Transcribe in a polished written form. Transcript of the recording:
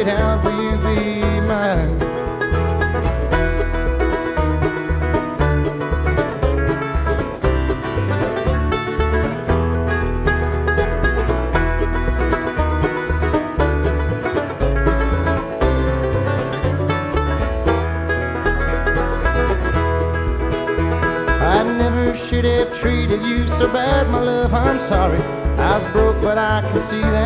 sweetheart, will you be mine? I never should have treated you so bad, my love, I'm sorry. I was broke, but I can see that